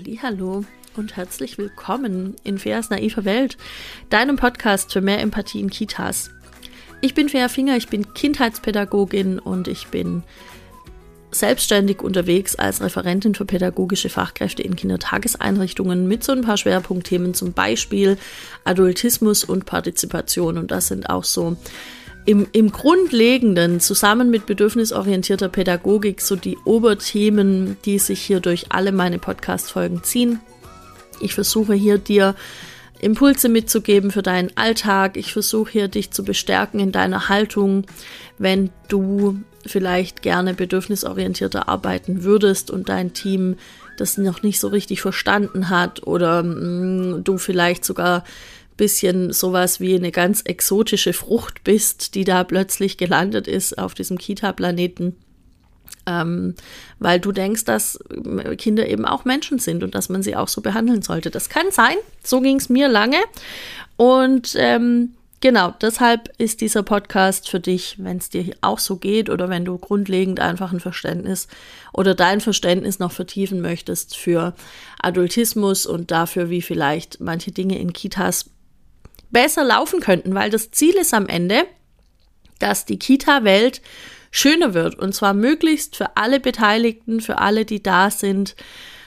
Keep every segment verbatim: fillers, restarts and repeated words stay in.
Hallihallo und herzlich willkommen in Feas naiver Welt, deinem Podcast für mehr Empathie in Kitas. Ich bin Fea Finger, ich bin Kindheitspädagogin und ich bin selbstständig unterwegs als Referentin für pädagogische Fachkräfte in Kindertageseinrichtungen mit so ein paar Schwerpunktthemen, zum Beispiel Adultismus und Partizipation. Und das sind auch so im, im Grundlegenden zusammen mit bedürfnisorientierter Pädagogik so die Oberthemen, die sich hier durch alle meine Podcast-Folgen ziehen. Ich versuche hier dir Impulse mitzugeben für deinen Alltag. Ich versuche hier dich zu bestärken in deiner Haltung, wenn du vielleicht gerne bedürfnisorientierter arbeiten würdest und dein Team das noch nicht so richtig verstanden hat oder mh, du vielleicht sogar ein bisschen sowas wie eine ganz exotische Frucht bist, die da plötzlich gelandet ist auf diesem Kita-Planeten. Ähm, weil du denkst, dass Kinder eben auch Menschen sind und dass man sie auch so behandeln sollte. Das kann sein, so ging es mir lange und ähm, genau, deshalb ist dieser Podcast für dich, wenn es dir auch so geht oder wenn du grundlegend einfach ein Verständnis oder dein Verständnis noch vertiefen möchtest für Adultismus und dafür, wie vielleicht manche Dinge in Kitas besser laufen könnten, weil das Ziel ist am Ende, dass die Kita-Welt schöner wird und zwar möglichst für alle Beteiligten, für alle, die da sind.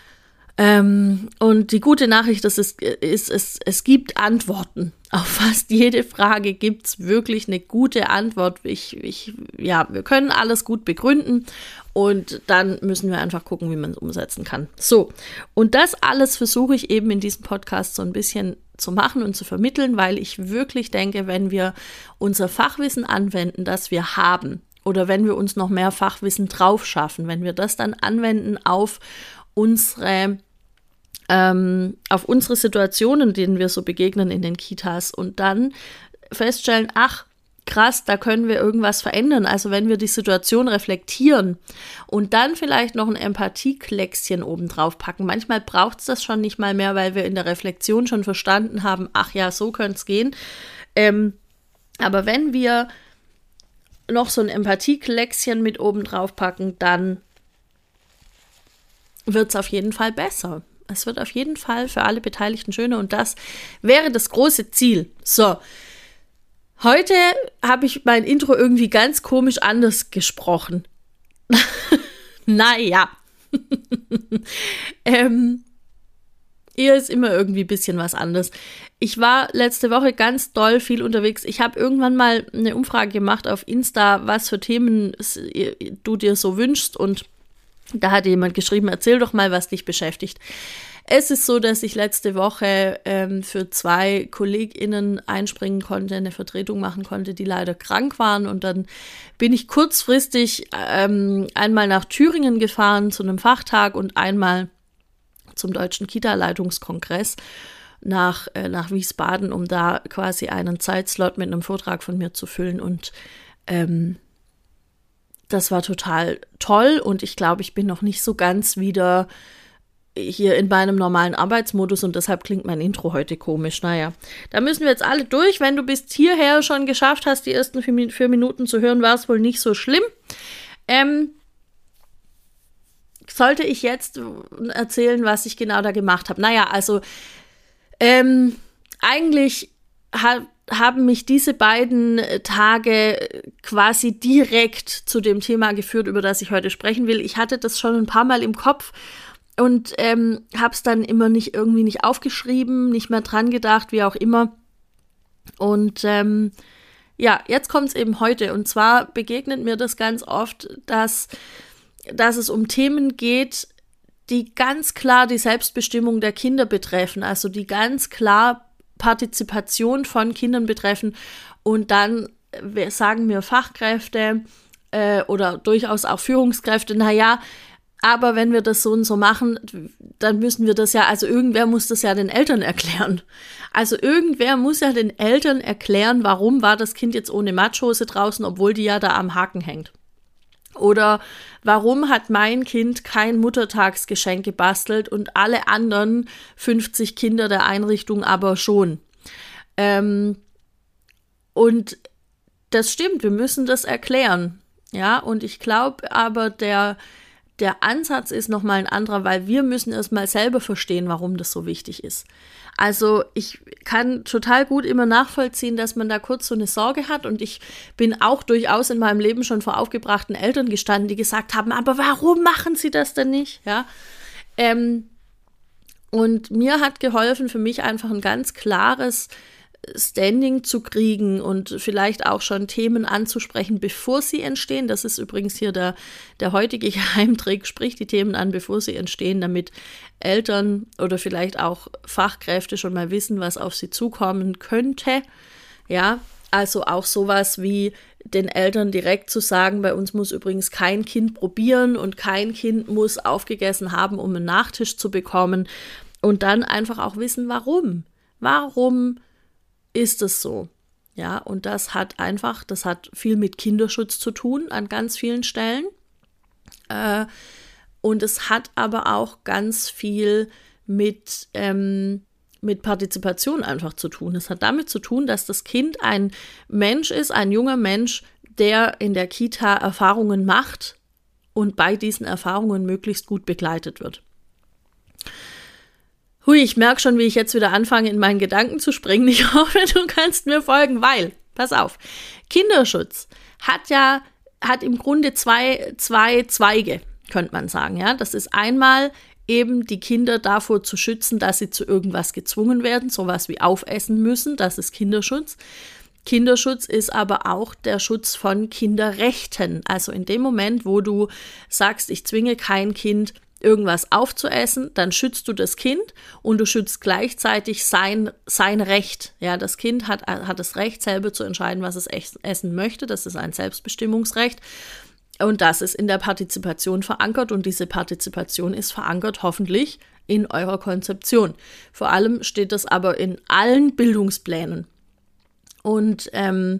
Ähm, und die gute Nachricht ist, ist, ist es, es gibt Antworten. Auf fast jede Frage gibt es wirklich eine gute Antwort. Ich, ich, ja, wir können alles gut begründen und dann müssen wir einfach gucken, wie man es umsetzen kann. So, und das alles versuche ich eben in diesem Podcast so ein bisschen zu machen und zu vermitteln, weil ich wirklich denke, wenn wir unser Fachwissen anwenden, das wir haben, oder wenn wir uns noch mehr Fachwissen drauf schaffen, wenn wir das dann anwenden auf unsere, ähm, auf unsere Situationen, denen wir so begegnen in den Kitas und dann feststellen, ach krass, da können wir irgendwas verändern. Also wenn wir die Situation reflektieren und dann vielleicht noch ein Empathiekleckschen oben drauf packen. Manchmal braucht es das schon nicht mal mehr, weil wir in der Reflexion schon verstanden haben, ach ja, so könnte es gehen. Ähm, aber wenn wir noch so ein Empathiekleckschen mit oben drauf packen, dann wird es auf jeden Fall besser. Es wird auf jeden Fall für alle Beteiligten schöner und das wäre das große Ziel. So, heute habe ich mein Intro irgendwie ganz komisch anders gesprochen. Naja. ähm, Hier ist immer irgendwie ein bisschen was anderes. Ich war letzte Woche ganz doll viel unterwegs. Ich habe irgendwann mal eine Umfrage gemacht auf Insta, was für Themen du dir so wünschst. Und da hat jemand geschrieben, erzähl doch mal, was dich beschäftigt. Es ist so, dass ich letzte Woche ähm, für zwei KollegInnen einspringen konnte, eine Vertretung machen konnte, die leider krank waren. Und dann bin ich kurzfristig ähm, einmal nach Thüringen gefahren zu einem Fachtag und einmal zum Deutschen Kita-Leitungskongress nach, äh, nach Wiesbaden, um da quasi einen Zeitslot mit einem Vortrag von mir zu füllen. Und ähm, das war total toll und ich glaube, ich bin noch nicht so ganz wieder hier in meinem normalen Arbeitsmodus und deshalb klingt mein Intro heute komisch. Naja, da müssen wir jetzt alle durch. Wenn du bis hierher schon geschafft hast, die ersten vier, vier Minuten zu hören, war es wohl nicht so schlimm. Ähm, Sollte ich jetzt erzählen, was ich genau da gemacht habe? Naja, also ähm, eigentlich ha- haben mich diese beiden Tage quasi direkt zu dem Thema geführt, über das ich heute sprechen will. Ich hatte das schon ein paar Mal im Kopf und ähm, habe es dann immer nicht irgendwie nicht aufgeschrieben, nicht mehr dran gedacht, wie auch immer. Und ähm, ja, jetzt kommt es eben heute. Und zwar begegnet mir das ganz oft, dass dass es um Themen geht, die ganz klar die Selbstbestimmung der Kinder betreffen, also die ganz klar Partizipation von Kindern betreffen. Und dann sagen mir Fachkräfte äh, oder durchaus auch Führungskräfte, naja, aber wenn wir das so und so machen, dann müssen wir das ja, also irgendwer muss das ja den Eltern erklären. Also irgendwer muss ja den Eltern erklären, warum war das Kind jetzt ohne Matschhose draußen, obwohl die ja da am Haken hängt. Oder warum hat mein Kind kein Muttertagsgeschenk gebastelt und alle anderen fünfzig Kinder der Einrichtung aber schon? Ähm, und das stimmt, wir müssen das erklären. Ja, und ich glaube aber, der der Ansatz ist nochmal ein anderer, weil wir müssen erstmal selber verstehen, warum das so wichtig ist. Also ich kann total gut immer nachvollziehen, dass man da kurz so eine Sorge hat, und ich bin auch durchaus in meinem Leben schon vor aufgebrachten Eltern gestanden, die gesagt haben, aber warum machen sie das denn nicht? Ja, ähm, und mir hat geholfen, für mich einfach ein ganz klares Standing zu kriegen und vielleicht auch schon Themen anzusprechen, bevor sie entstehen. Das ist übrigens hier der, der heutige Geheimtrick, sprich die Themen an, bevor sie entstehen, damit Eltern oder vielleicht auch Fachkräfte schon mal wissen, was auf sie zukommen könnte. Ja, also auch sowas wie den Eltern direkt zu sagen, bei uns muss übrigens kein Kind probieren und kein Kind muss aufgegessen haben, um einen Nachtisch zu bekommen, und dann einfach auch wissen, warum. Warum ist es so? Ja, und das hat einfach, das hat viel mit Kinderschutz zu tun an ganz vielen Stellen. Äh, und es hat aber auch ganz viel mit, ähm, mit Partizipation einfach zu tun. Es hat damit zu tun, dass das Kind ein Mensch ist, ein junger Mensch, der in der Kita Erfahrungen macht und bei diesen Erfahrungen möglichst gut begleitet wird. Hui, ich merke schon, wie ich jetzt wieder anfange, in meinen Gedanken zu springen. Ich hoffe, du kannst mir folgen, weil, pass auf, Kinderschutz hat ja, hat im Grunde zwei, zwei Zweige, könnte man sagen, ja. Das ist einmal eben die Kinder davor zu schützen, dass sie zu irgendwas gezwungen werden, sowas wie aufessen müssen, das ist Kinderschutz. Kinderschutz ist aber auch der Schutz von Kinderrechten. Also in dem Moment, wo du sagst, ich zwinge kein Kind, irgendwas aufzuessen, dann schützt du das Kind und du schützt gleichzeitig sein, sein Recht. Ja, das Kind hat, hat das Recht, selber zu entscheiden, was es essen möchte. Das ist ein Selbstbestimmungsrecht. Und das ist in der Partizipation verankert, und diese Partizipation ist verankert hoffentlich in eurer Konzeption. Vor allem steht das aber in allen Bildungsplänen. Und ähm,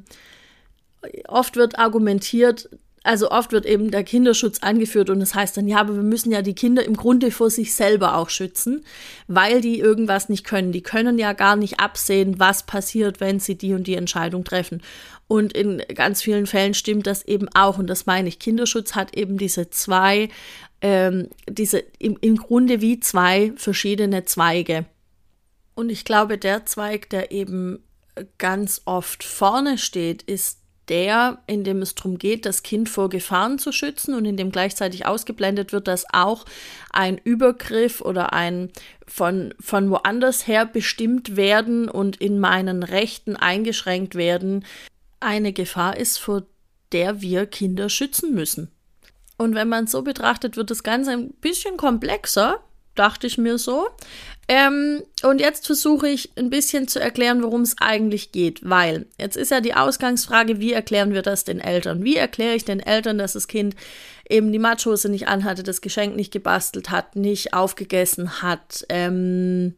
oft wird argumentiert, Also oft wird eben der Kinderschutz angeführt, und das heißt dann, ja, aber wir müssen ja die Kinder im Grunde vor sich selber auch schützen, weil die irgendwas nicht können. Die können ja gar nicht absehen, was passiert, wenn sie die und die Entscheidung treffen. Und in ganz vielen Fällen stimmt das eben auch, und das meine ich. Kinderschutz hat eben diese zwei, ähm, diese im, im Grunde wie zwei verschiedene Zweige. Und ich glaube, der Zweig, der eben ganz oft vorne steht, ist der, in dem es darum geht, das Kind vor Gefahren zu schützen, und in dem gleichzeitig ausgeblendet wird, dass auch ein Übergriff oder ein von, von woanders her bestimmt werden und in meinen Rechten eingeschränkt werden, eine Gefahr ist, vor der wir Kinder schützen müssen. Und wenn man es so betrachtet, wird das Ganze ein bisschen komplexer, dachte ich mir so. Ähm, und jetzt versuche ich ein bisschen zu erklären, worum es eigentlich geht, weil jetzt ist ja die Ausgangsfrage, wie erklären wir das den Eltern? Wie erkläre ich den Eltern, dass das Kind eben die Matschhose nicht anhatte, das Geschenk nicht gebastelt hat, nicht aufgegessen hat? Ähm,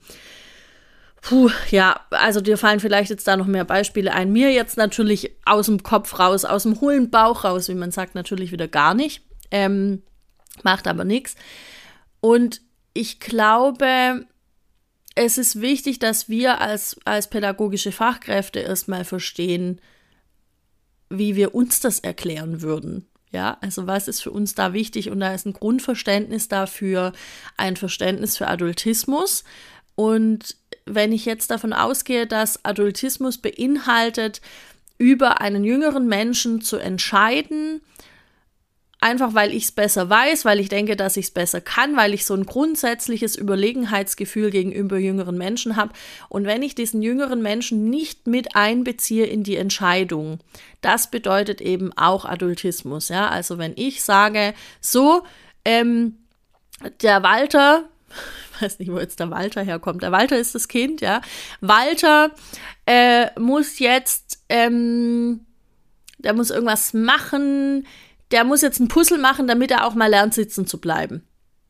puh, ja, also dir fallen vielleicht jetzt da noch mehr Beispiele ein. Mir jetzt natürlich aus dem Kopf raus, aus dem hohlen Bauch raus, wie man sagt, natürlich wieder gar nicht. Ähm, macht aber nichts. Und ich glaube, es ist wichtig, dass wir als, als pädagogische Fachkräfte erstmal verstehen, wie wir uns das erklären würden. Ja, also was ist für uns da wichtig? Und da ist ein Grundverständnis dafür, ein Verständnis für Adultismus. Und wenn ich jetzt davon ausgehe, dass Adultismus beinhaltet, über einen jüngeren Menschen zu entscheiden, einfach weil ich es besser weiß, weil ich denke, dass ich es besser kann, weil ich so ein grundsätzliches Überlegenheitsgefühl gegenüber jüngeren Menschen habe. Und wenn ich diesen jüngeren Menschen nicht mit einbeziehe in die Entscheidung, das bedeutet eben auch Adultismus. Ja? Also wenn ich sage, so, ähm, der Walter, ich weiß nicht, wo jetzt der Walter herkommt, der Walter ist das Kind, ja, Walter äh, muss jetzt, ähm, der muss irgendwas machen, der muss jetzt ein Puzzle machen, damit er auch mal lernt, sitzen zu bleiben.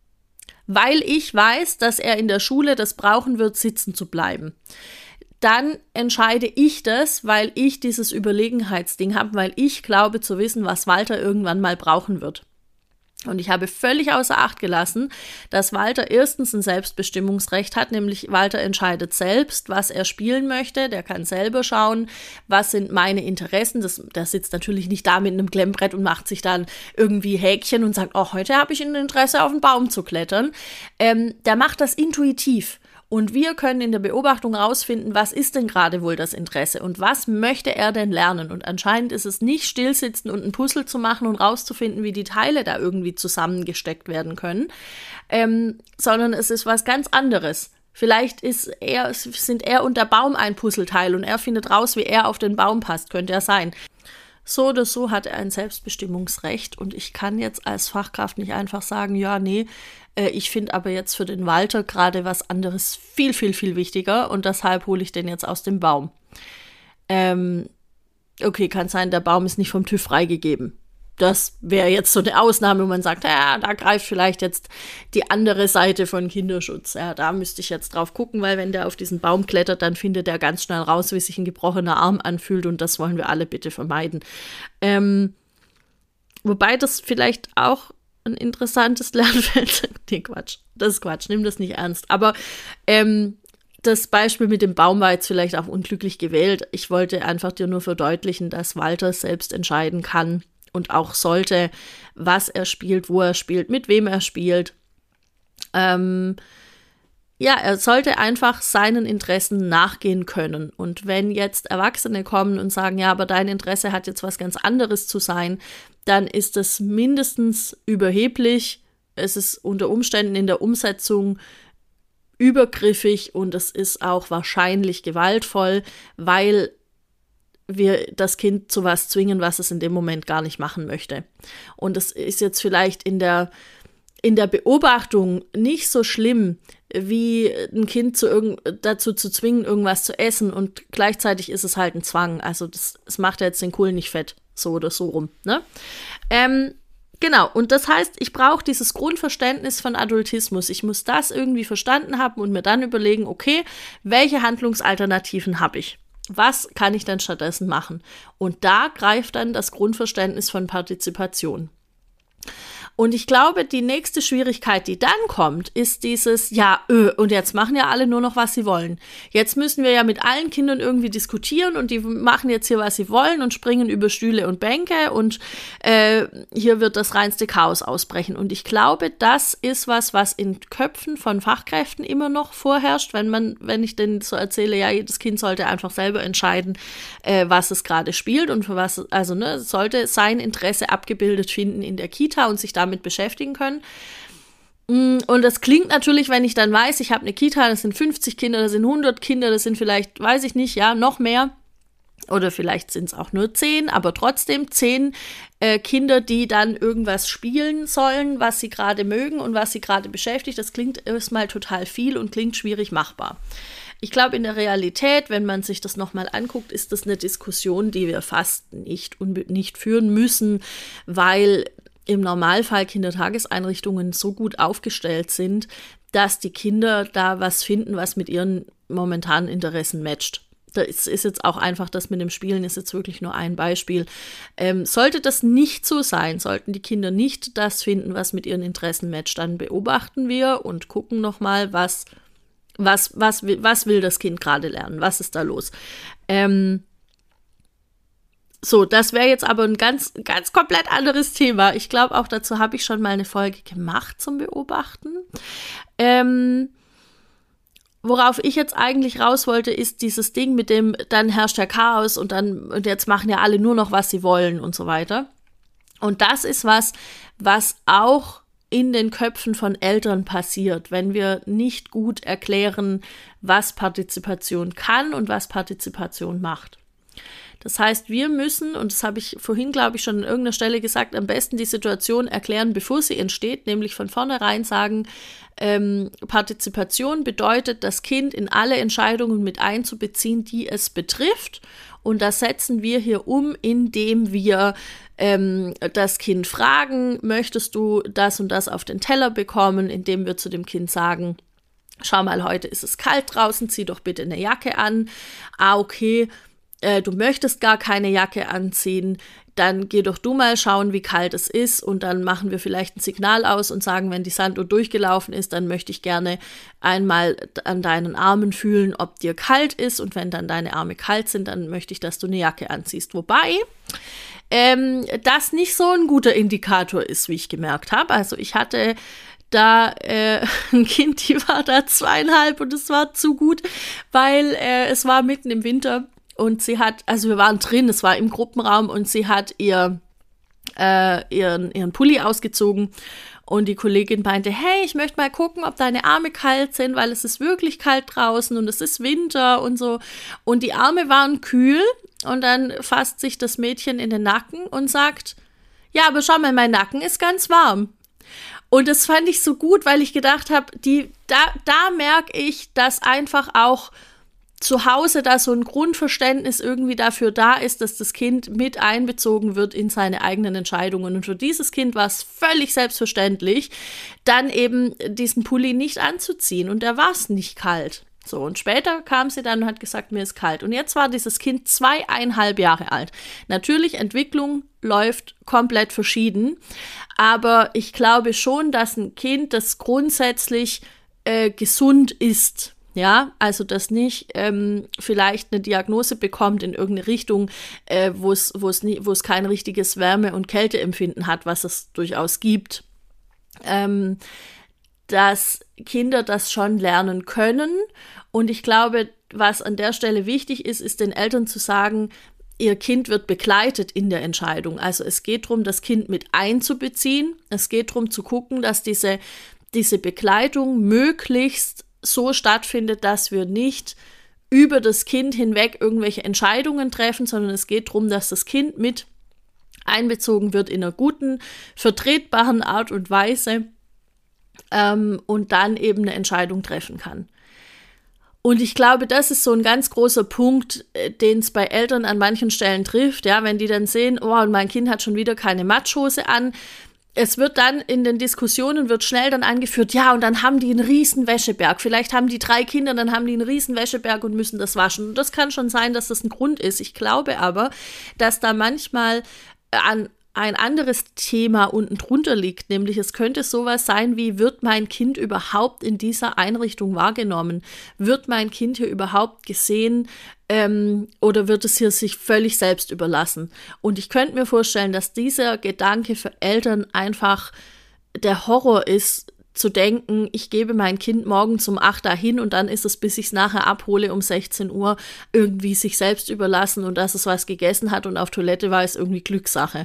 Weil ich weiß, dass er in der Schule das brauchen wird, sitzen zu bleiben. Dann entscheide ich das, weil ich dieses Überlegenheitsding habe, weil ich glaube zu wissen, was Walter irgendwann mal brauchen wird. Und ich habe völlig außer Acht gelassen, dass Walter erstens ein Selbstbestimmungsrecht hat, nämlich Walter entscheidet selbst, was er spielen möchte. Der kann selber schauen, was sind meine Interessen. Das, der sitzt natürlich nicht da mit einem Klemmbrett und macht sich dann irgendwie Häkchen und sagt, oh, heute habe ich ein Interesse, auf den Baum zu klettern. Ähm, der macht das intuitiv. Und wir können in der Beobachtung rausfinden, was ist denn gerade wohl das Interesse und was möchte er denn lernen. Und anscheinend ist es nicht stillsitzen und ein Puzzle zu machen und rauszufinden, wie die Teile da irgendwie zusammengesteckt werden können, ähm, sondern es ist was ganz anderes. Vielleicht ist er, sind er und der Baum ein Puzzleteil und er findet raus, wie er auf den Baum passt, könnte er sein. So oder so hat er ein Selbstbestimmungsrecht und ich kann jetzt als Fachkraft nicht einfach sagen, ja, nee, äh, ich finde aber jetzt für den Walter gerade was anderes viel, viel, viel wichtiger und deshalb hole ich den jetzt aus dem Baum. Ähm, okay, kann sein, der Baum ist nicht vom TÜV freigegeben. Das wäre jetzt so eine Ausnahme, wo man sagt, ja, da greift vielleicht jetzt die andere Seite von Kinderschutz. Ja, da müsste ich jetzt drauf gucken, weil wenn der auf diesen Baum klettert, dann findet er ganz schnell raus, wie sich ein gebrochener Arm anfühlt und das wollen wir alle bitte vermeiden. Ähm, wobei das vielleicht auch ein interessantes Lernfeld ist. Nee, Quatsch, das ist Quatsch, nimm das nicht ernst. Aber ähm, das Beispiel mit dem Baum war jetzt vielleicht auch unglücklich gewählt. Ich wollte einfach dir nur verdeutlichen, dass Walter selbst entscheiden kann, und auch sollte, was er spielt, wo er spielt, mit wem er spielt. Ähm, ja, er sollte einfach seinen Interessen nachgehen können. Und wenn jetzt Erwachsene kommen und sagen, ja, aber dein Interesse hat jetzt was ganz anderes zu sein, dann ist das mindestens überheblich. Es ist unter Umständen in der Umsetzung übergriffig und es ist auch wahrscheinlich gewaltvoll, weil wir das Kind zu was zwingen, was es in dem Moment gar nicht machen möchte. Und es ist jetzt vielleicht in der, in der Beobachtung nicht so schlimm, wie ein Kind zu irgend, dazu zu zwingen, irgendwas zu essen und gleichzeitig ist es halt ein Zwang. Also das, das macht ja jetzt den Kohl nicht fett, so oder so rum. Ne? Ähm, genau, und das heißt, ich brauche dieses Grundverständnis von Adultismus. Ich muss das irgendwie verstanden haben und mir dann überlegen, okay, welche Handlungsalternativen habe ich? Was kann ich dann stattdessen machen? Und da greift dann das Grundverständnis von Partizipation. Und ich glaube, die nächste Schwierigkeit, die dann kommt, ist dieses, ja, öh, und jetzt machen ja alle nur noch, was sie wollen. Jetzt müssen wir ja mit allen Kindern irgendwie diskutieren und die machen jetzt hier, was sie wollen und springen über Stühle und Bänke und äh, hier wird das reinste Chaos ausbrechen. Und ich glaube, das ist was, was in Köpfen von Fachkräften immer noch vorherrscht, wenn man, wenn ich denen so erzähle, ja, jedes Kind sollte einfach selber entscheiden, äh, was es gerade spielt und für was, also ne, sollte sein Interesse abgebildet finden in der Kita und sich damit beschäftigen können. Und das klingt natürlich, wenn ich dann weiß, ich habe eine Kita, das sind fünfzig Kinder, das sind hundert Kinder, das sind vielleicht, weiß ich nicht, ja, noch mehr. Oder vielleicht sind es auch nur zehn, aber trotzdem zehn äh, Kinder, die dann irgendwas spielen sollen, was sie gerade mögen und was sie gerade beschäftigt. Das klingt erstmal total viel und klingt schwierig machbar. Ich glaube, in der Realität, wenn man sich das nochmal anguckt, ist das eine Diskussion, die wir fast nicht, nicht führen müssen, weil im Normalfall Kindertageseinrichtungen so gut aufgestellt sind, dass die Kinder da was finden, was mit ihren momentanen Interessen matcht. Das ist jetzt auch einfach, das mit dem Spielen ist jetzt wirklich nur ein Beispiel. Ähm, sollte das nicht so sein, sollten die Kinder nicht das finden, was mit ihren Interessen matcht, dann beobachten wir und gucken nochmal, was, was, was, was will das Kind gerade lernen, was ist da los. Ähm, So, das wäre jetzt aber ein ganz, ganz komplett anderes Thema. Ich glaube, auch dazu habe ich schon mal eine Folge gemacht zum Beobachten. Ähm, worauf ich jetzt eigentlich raus wollte, ist dieses Ding mit dem, dann herrscht ja Chaos und dann, und jetzt machen ja alle nur noch, was sie wollen und so weiter. Und das ist was, was auch in den Köpfen von Eltern passiert, wenn wir nicht gut erklären, was Partizipation kann und was Partizipation macht. Das heißt, wir müssen, und das habe ich vorhin, glaube ich, schon an irgendeiner Stelle gesagt, am besten die Situation erklären, bevor sie entsteht, nämlich von vornherein sagen, ähm, Partizipation bedeutet, das Kind in alle Entscheidungen mit einzubeziehen, die es betrifft. Und das setzen wir hier um, indem wir ähm, das Kind fragen, möchtest du das und das auf den Teller bekommen, indem wir zu dem Kind sagen, schau mal, heute ist es kalt draußen, zieh doch bitte eine Jacke an. Ah, okay. äh, du möchtest gar keine Jacke anziehen, dann geh doch du mal schauen, wie kalt es ist und dann machen wir vielleicht ein Signal aus und sagen, wenn die Sanduhr durchgelaufen ist, dann möchte ich gerne einmal an deinen Armen fühlen, ob dir kalt ist und wenn dann deine Arme kalt sind, dann möchte ich, dass du eine Jacke anziehst. Wobei ähm, das nicht so ein guter Indikator ist, wie ich gemerkt habe. Also ich hatte da äh, ein Kind, die war da zweieinhalb und es war zu gut, weil äh, es war mitten im Winter. Und sie hat, also wir waren drin, es war im Gruppenraum und sie hat ihr, äh, ihren, ihren Pulli ausgezogen und die Kollegin meinte, hey, ich möchte mal gucken, ob deine Arme kalt sind, weil es ist wirklich kalt draußen und es ist Winter und so. Und die Arme waren kühl und dann fasst sich das Mädchen in den Nacken und sagt, ja, aber schau mal, mein Nacken ist ganz warm. Und das fand ich so gut, weil ich gedacht habe, die, da, da merke ich, dass einfach auch zu Hause da so ein Grundverständnis irgendwie dafür da ist, dass das Kind mit einbezogen wird in seine eigenen Entscheidungen. Und für dieses Kind war es völlig selbstverständlich, dann eben diesen Pulli nicht anzuziehen. Und da war es nicht kalt. So, und später kam sie dann und hat gesagt, mir ist kalt. Und jetzt war dieses Kind zweieinhalb Jahre alt. Natürlich, Entwicklung läuft komplett verschieden. Aber ich glaube schon, dass ein Kind, das grundsätzlich äh, gesund ist, ja, also dass nicht ähm, vielleicht eine Diagnose bekommt in irgendeine Richtung, äh, wo es wo es nie, wo es kein richtiges Wärme- und Kälteempfinden hat, was es durchaus gibt, ähm, dass Kinder das schon lernen können. Und ich glaube, was an der Stelle wichtig ist, ist den Eltern zu sagen, ihr Kind wird begleitet in der Entscheidung. Also es geht darum, das Kind mit einzubeziehen. Es geht darum zu gucken, dass diese, diese Begleitung möglichst so stattfindet, dass wir nicht über das Kind hinweg irgendwelche Entscheidungen treffen, sondern es geht darum, dass das Kind mit einbezogen wird in einer guten, vertretbaren Art und Weise ähm, und dann eben eine Entscheidung treffen kann. Und ich glaube, das ist so ein ganz großer Punkt, äh, den es bei Eltern an manchen Stellen trifft, ja, wenn die dann sehen, oh, und mein Kind hat schon wieder keine Matschhose an. Es wird dann in den Diskussionen, wird schnell dann angeführt, ja, und dann haben die einen riesen Wäscheberg. Vielleicht haben die drei Kinder, dann haben die einen riesen Wäscheberg und müssen das waschen. Und das kann schon sein, dass das ein Grund ist. Ich glaube aber, dass da manchmal an ein anderes Thema unten drunter liegt, nämlich es könnte sowas sein wie, wird mein Kind überhaupt in dieser Einrichtung wahrgenommen? Wird mein Kind hier überhaupt gesehen ähm, oder wird es hier sich völlig selbst überlassen? Und ich könnte mir vorstellen, dass dieser Gedanke für Eltern einfach der Horror ist, zu denken, ich gebe mein Kind morgens um acht dahin und dann ist es, bis ich es nachher abhole, um sechzehn Uhr irgendwie sich selbst überlassen und dass es was gegessen hat und auf Toilette war, ist irgendwie Glückssache.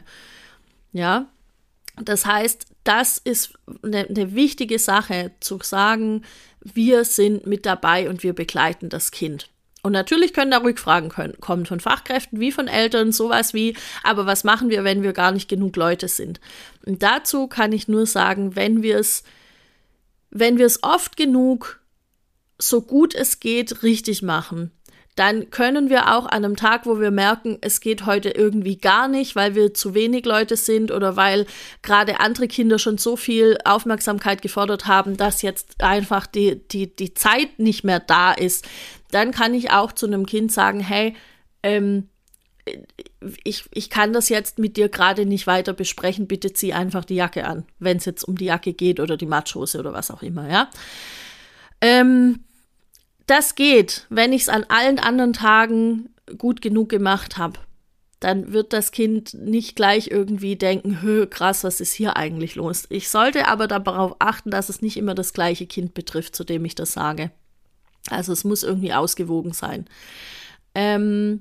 Ja, das heißt, das ist eine, eine wichtige Sache, zu sagen, wir sind mit dabei und wir begleiten das Kind. Und natürlich können da Rückfragen können, kommen von Fachkräften wie von Eltern, sowas wie, aber was machen wir, wenn wir gar nicht genug Leute sind? Und dazu kann ich nur sagen, wenn wir es, wenn wir es oft genug, so gut es geht, richtig machen, dann können wir auch an einem Tag, wo wir merken, es geht heute irgendwie gar nicht, weil wir zu wenig Leute sind oder weil gerade andere Kinder schon so viel Aufmerksamkeit gefordert haben, dass jetzt einfach die, die, die Zeit nicht mehr da ist, dann kann ich auch zu einem Kind sagen, hey, ähm, ich, ich kann das jetzt mit dir gerade nicht weiter besprechen, bitte zieh einfach die Jacke an, wenn es jetzt um die Jacke geht oder die Matschhose oder was auch immer, ja. Ähm, Das geht, wenn ich es an allen anderen Tagen gut genug gemacht habe. Dann wird das Kind nicht gleich irgendwie denken, hö, krass, was ist hier eigentlich los? Ich sollte aber darauf achten, dass es nicht immer das gleiche Kind betrifft, zu dem ich das sage. Also es muss irgendwie ausgewogen sein. Ähm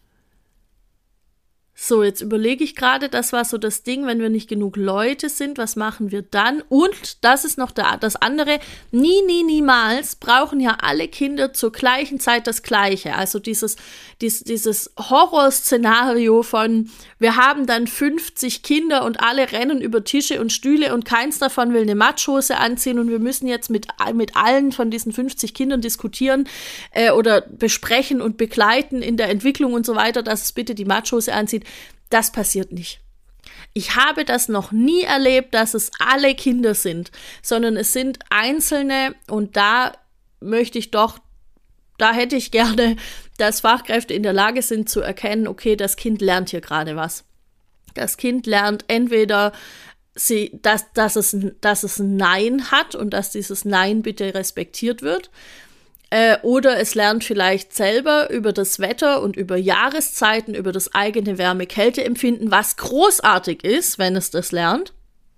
So, jetzt überlege ich gerade, das war so das Ding, wenn wir nicht genug Leute sind, was machen wir dann? Und das ist noch der, das andere, nie, nie, niemals brauchen ja alle Kinder zur gleichen Zeit das Gleiche. Also dieses, dies, dieses Horrorszenario von, wir haben dann fünfzig Kinder und alle rennen über Tische und Stühle und keins davon will eine Matschhose anziehen und wir müssen jetzt mit, mit allen von diesen fünfzig Kindern diskutieren äh, oder besprechen und begleiten in der Entwicklung und so weiter, dass es bitte die Matschhose anzieht. Das passiert nicht. Ich habe das noch nie erlebt, dass es alle Kinder sind, sondern es sind Einzelne und da möchte ich doch, da hätte ich gerne, dass Fachkräfte in der Lage sind zu erkennen, okay, das Kind lernt hier gerade was. Das Kind lernt entweder, sie, dass, dass, es, dass es ein Nein hat und dass dieses Nein bitte respektiert wird. Äh, oder es lernt vielleicht selber über das Wetter und über Jahreszeiten, über das eigene Wärme-Kälte-Empfinden, was großartig ist, wenn es das lernt.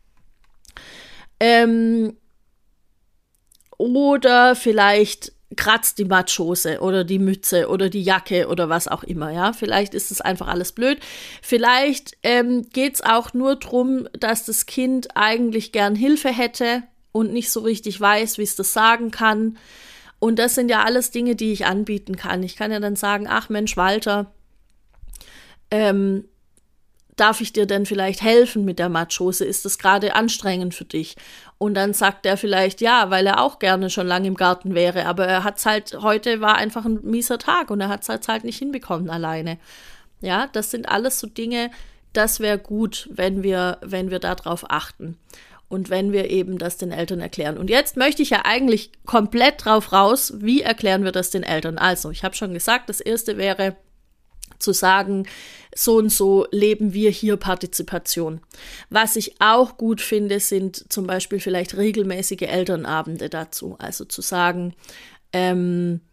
Ähm, oder vielleicht kratzt die Matschhose oder die Mütze oder die Jacke oder was auch immer, ja. Vielleicht ist es einfach alles blöd. Vielleicht ähm, geht es auch nur darum, dass das Kind eigentlich gern Hilfe hätte und nicht so richtig weiß, wie es das sagen kann. Und das sind ja alles Dinge, die ich anbieten kann. Ich kann ja dann sagen, ach Mensch, Walter, ähm, darf ich dir denn vielleicht helfen mit der Matschhose? Ist das gerade anstrengend für dich? Und dann sagt er vielleicht ja, weil er auch gerne schon lange im Garten wäre, aber er hat's halt, heute war einfach ein mieser Tag und er hat es halt, halt nicht hinbekommen alleine. Ja, das sind alles so Dinge, das wäre gut, wenn wir, wenn wir darauf achten. Und wenn wir eben das den Eltern erklären. Und jetzt möchte ich ja eigentlich komplett drauf raus, wie erklären wir das den Eltern? Also, ich habe schon gesagt, das erste wäre zu sagen, so und so leben wir hier Partizipation. Was ich auch gut finde, sind zum Beispiel vielleicht regelmäßige Elternabende dazu. Also zu sagen, ähm,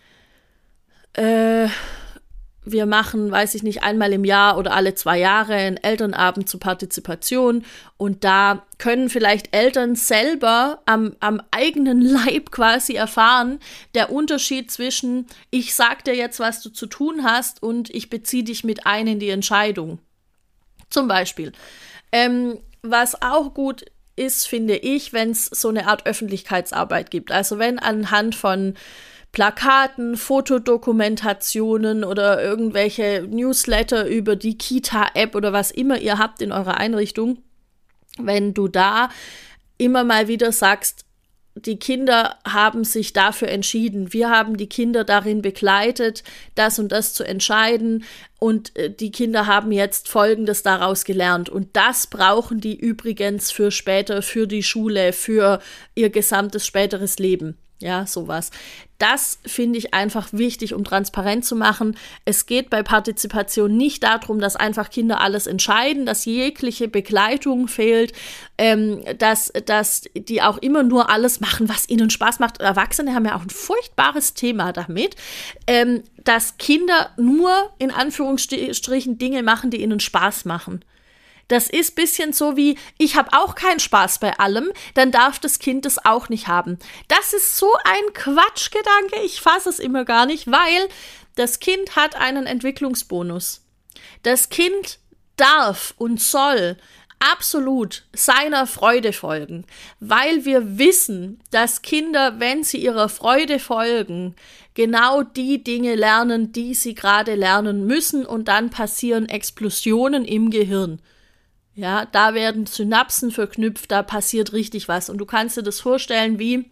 äh, wir machen, weiß ich nicht, einmal im Jahr oder alle zwei Jahre einen Elternabend zur Partizipation und da können vielleicht Eltern selber am, am eigenen Leib quasi erfahren, der Unterschied zwischen ich sag dir jetzt, was du zu tun hast und ich beziehe dich mit ein in die Entscheidung. Zum Beispiel. Ähm, was auch gut ist, finde ich, wenn es so eine Art Öffentlichkeitsarbeit gibt. Also wenn anhand von Plakaten, Fotodokumentationen oder irgendwelche Newsletter über die Kita-App oder was immer ihr habt in eurer Einrichtung, wenn du da immer mal wieder sagst, die Kinder haben sich dafür entschieden, wir haben die Kinder darin begleitet, das und das zu entscheiden und die Kinder haben jetzt Folgendes daraus gelernt und das brauchen die übrigens für später, für die Schule, für ihr gesamtes späteres Leben. Ja, sowas. Das finde ich einfach wichtig, um transparent zu machen. Es geht bei Partizipation nicht darum, dass einfach Kinder alles entscheiden, dass jegliche Begleitung fehlt, ähm, dass, dass die auch immer nur alles machen, was ihnen Spaß macht. Erwachsene haben ja auch ein furchtbares Thema damit, ähm, dass Kinder nur in Anführungsstrichen Dinge machen, die ihnen Spaß machen. Das ist ein bisschen so wie, ich habe auch keinen Spaß bei allem, dann darf das Kind das auch nicht haben. Das ist so ein Quatschgedanke, ich fasse es immer gar nicht, weil das Kind hat einen Entwicklungsbonus. Das Kind darf und soll absolut seiner Freude folgen, weil wir wissen, dass Kinder, wenn sie ihrer Freude folgen, genau die Dinge lernen, die sie gerade lernen müssen und dann passieren Explosionen im Gehirn. Ja, da werden Synapsen verknüpft, da passiert richtig was. Und du kannst dir das vorstellen, wie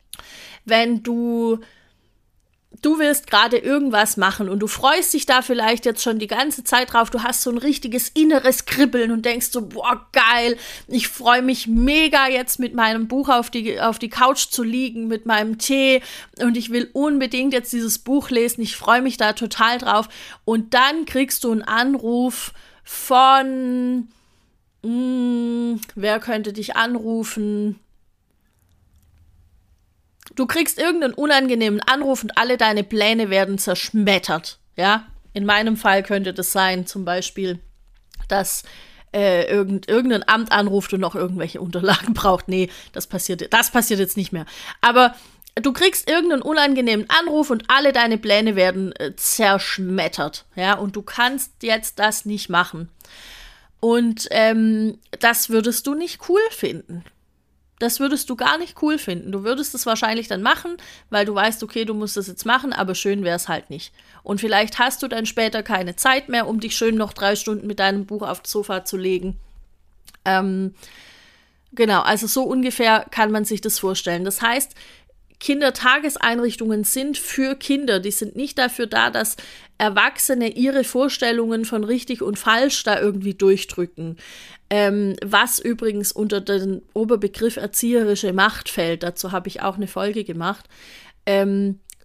wenn du, du willst gerade irgendwas machen und du freust dich da vielleicht jetzt schon die ganze Zeit drauf, du hast so ein richtiges inneres Kribbeln und denkst so, boah, geil, ich freue mich mega jetzt mit meinem Buch auf die, auf die Couch zu liegen, mit meinem Tee und ich will unbedingt jetzt dieses Buch lesen, ich freue mich da total drauf. Und dann kriegst du einen Anruf von... Hm, wer könnte dich anrufen? Du kriegst irgendeinen unangenehmen Anruf und alle deine Pläne werden zerschmettert. Ja, in meinem Fall könnte das sein, zum Beispiel, dass äh, irgend, irgendein Amt anruft und noch irgendwelche Unterlagen braucht. Nee, das passiert, das passiert jetzt nicht mehr. Aber du kriegst irgendeinen unangenehmen Anruf und alle deine Pläne werden äh, zerschmettert. Ja, und du kannst jetzt das nicht machen. Und ähm, das würdest du nicht cool finden. Das würdest du gar nicht cool finden. Du würdest es wahrscheinlich dann machen, weil du weißt, okay, du musst es jetzt machen, aber schön wäre es halt nicht. Und vielleicht hast du dann später keine Zeit mehr, um dich schön noch drei Stunden mit deinem Buch aufs Sofa zu legen. Ähm, genau, also so ungefähr kann man sich das vorstellen. Das heißt, Kindertageseinrichtungen sind für Kinder. Die sind nicht dafür da, dass Erwachsene ihre Vorstellungen von richtig und falsch da irgendwie durchdrücken. Ähm, was übrigens unter den Oberbegriff erzieherische Macht fällt. Dazu habe ich auch eine Folge gemacht. Ähm,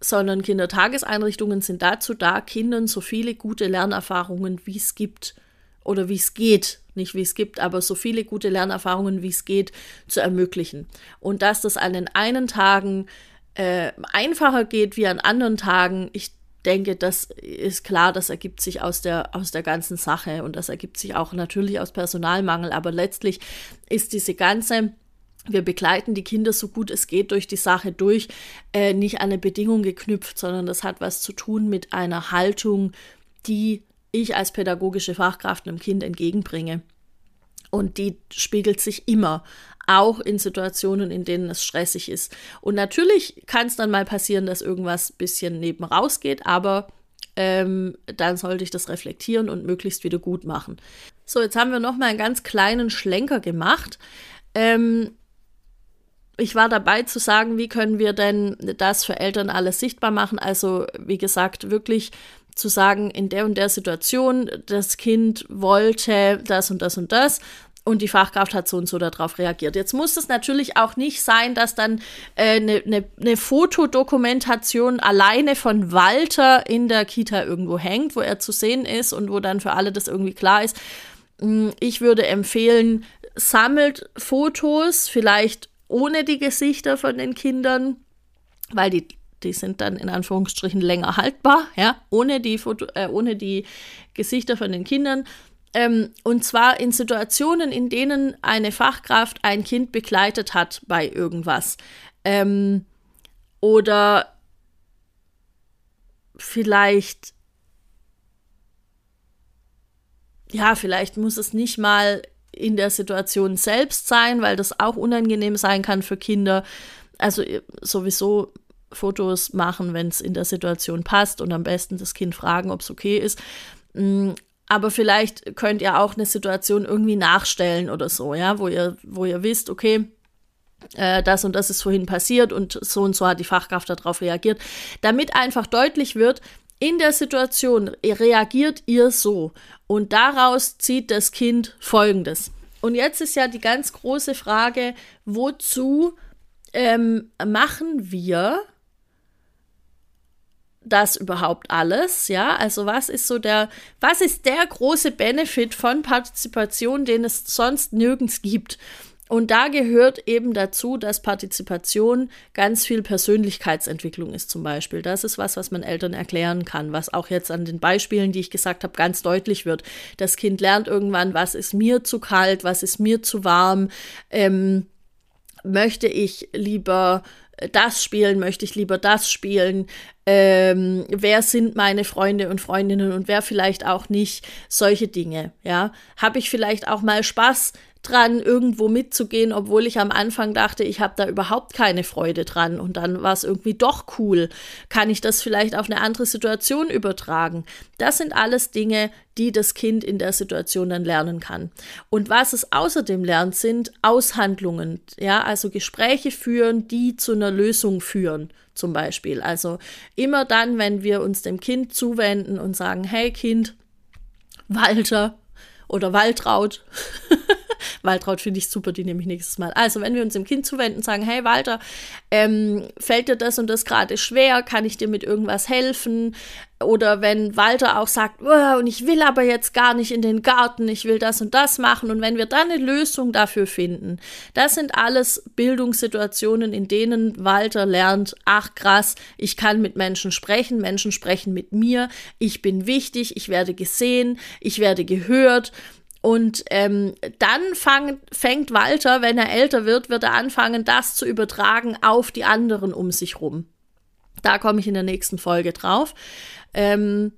sondern Kindertageseinrichtungen sind dazu da, Kindern so viele gute Lernerfahrungen, wie es gibt oder wie es geht, nicht wie es gibt, aber so viele gute Lernerfahrungen, wie es geht, zu ermöglichen. Und dass das an den einen Tagen äh, einfacher geht wie an anderen Tagen, ich denke, das ist klar, das ergibt sich aus der, aus der ganzen Sache und das ergibt sich auch natürlich aus Personalmangel, aber letztlich ist diese ganze, wir begleiten die Kinder so gut es geht durch die Sache durch, äh, nicht an eine Bedingung geknüpft, sondern das hat was zu tun mit einer Haltung, die ich als pädagogische Fachkraft einem Kind entgegenbringe. Und die spiegelt sich immer, auch in Situationen, in denen es stressig ist. Und natürlich kann es dann mal passieren, dass irgendwas ein bisschen neben rausgeht, aber ähm, dann sollte ich das reflektieren und möglichst wieder gut machen. So, jetzt haben wir noch mal einen ganz kleinen Schlenker gemacht. Ähm, ich war dabei zu sagen, wie können wir denn das für Eltern alles sichtbar machen? Also, wie gesagt, wirklich zu sagen, in der und der Situation, das Kind wollte das und das und das und die Fachkraft hat so und so darauf reagiert. Jetzt muss es natürlich auch nicht sein, dass dann eine äh, ne, ne Fotodokumentation alleine von Walter in der Kita irgendwo hängt, wo er zu sehen ist und wo dann für alle das irgendwie klar ist. Ich würde empfehlen, sammelt Fotos, vielleicht ohne die Gesichter von den Kindern, weil die Die sind dann in Anführungsstrichen länger haltbar, ja, ohne die, Foto, äh, ohne die Gesichter von den Kindern. Ähm, und zwar in Situationen, in denen eine Fachkraft ein Kind begleitet hat bei irgendwas. Ähm, oder vielleicht, ja, vielleicht muss es nicht mal in der Situation selbst sein, weil das auch unangenehm sein kann für Kinder. Also sowieso Fotos machen, wenn es in der Situation passt und am besten das Kind fragen, ob es okay ist. Aber vielleicht könnt ihr auch eine Situation irgendwie nachstellen oder so, ja, wo ihr, wo ihr wisst, okay, äh, das und das ist vorhin passiert und so und so hat die Fachkraft darauf reagiert, damit einfach deutlich wird, in der Situation reagiert ihr so und daraus zieht das Kind Folgendes. Und jetzt ist ja die ganz große Frage, wozu ähm, machen wir das überhaupt alles, ja, also was ist so der, was ist der große Benefit von Partizipation, den es sonst nirgends gibt? Und da gehört eben dazu, dass Partizipation ganz viel Persönlichkeitsentwicklung ist zum Beispiel. Das ist was, was man Eltern erklären kann, was auch jetzt an den Beispielen, die ich gesagt habe, ganz deutlich wird. Das Kind lernt irgendwann, was ist mir zu kalt, was ist mir zu warm, ähm, möchte ich lieber das spielen, möchte ich lieber das spielen, ähm, wer sind meine Freunde und Freundinnen und wer vielleicht auch nicht, solche Dinge, ja. Habe ich vielleicht auch mal Spaß dran, irgendwo mitzugehen, obwohl ich am Anfang dachte, ich habe da überhaupt keine Freude dran und dann war es irgendwie doch cool. Kann ich das vielleicht auf eine andere Situation übertragen? Das sind alles Dinge, die das Kind in der Situation dann lernen kann. Und was es außerdem lernt, sind Aushandlungen, ja, also Gespräche führen, die zu einer Lösung führen, zum Beispiel. Also immer dann, wenn wir uns dem Kind zuwenden und sagen, hey Kind, Walter oder Waltraud, Waltraud finde ich super, die nehme ich nächstes Mal. Also, wenn wir uns dem Kind zuwenden und sagen, hey Walter, ähm, fällt dir das und das gerade schwer? Kann ich dir mit irgendwas helfen? Oder wenn Walter auch sagt, oh, und ich will aber jetzt gar nicht in den Garten, ich will das und das machen. Und wenn wir dann eine Lösung dafür finden, das sind alles Bildungssituationen, in denen Walter lernt, ach krass, ich kann mit Menschen sprechen, Menschen sprechen mit mir, ich bin wichtig, ich werde gesehen, ich werde gehört. Und ähm, dann fang, fängt Walter, wenn er älter wird, wird er anfangen, das zu übertragen auf die anderen um sich rum. Da komme ich in der nächsten Folge drauf. Ähm,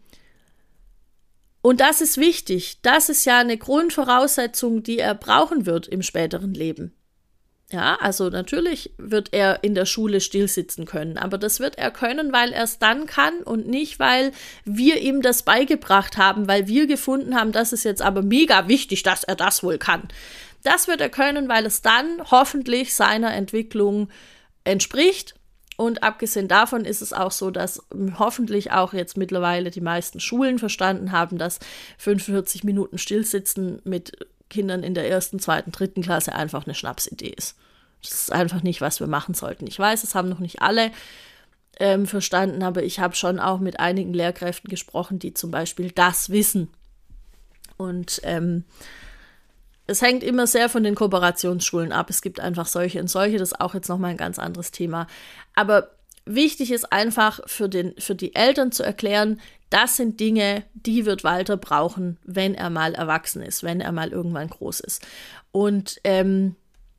und das ist wichtig. Das ist ja eine Grundvoraussetzung, die er brauchen wird im späteren Leben. Ja, also natürlich wird er in der Schule stillsitzen können, aber das wird er können, weil er es dann kann und nicht, weil wir ihm das beigebracht haben, weil wir gefunden haben, das ist jetzt aber mega wichtig, dass er das wohl kann. Das wird er können, weil es dann hoffentlich seiner Entwicklung entspricht. Und abgesehen davon ist es auch so, dass hoffentlich auch jetzt mittlerweile die meisten Schulen verstanden haben, dass fünfundvierzig Minuten Stillsitzen mit Kindern in der ersten, zweiten, dritten Klasse einfach eine Schnapsidee ist. Das ist einfach nicht, was wir machen sollten. Ich weiß, es haben noch nicht alle ähm, verstanden, aber ich habe schon auch mit einigen Lehrkräften gesprochen, die zum Beispiel das wissen. Und ähm, es hängt immer sehr von den Kooperationsschulen ab. Es gibt einfach solche und solche, das ist auch jetzt nochmal ein ganz anderes Thema. Aber wichtig ist einfach für, den, für die Eltern zu erklären, das sind Dinge, die wird Walter brauchen, wenn er mal erwachsen ist, wenn er mal irgendwann groß ist. Und ähm,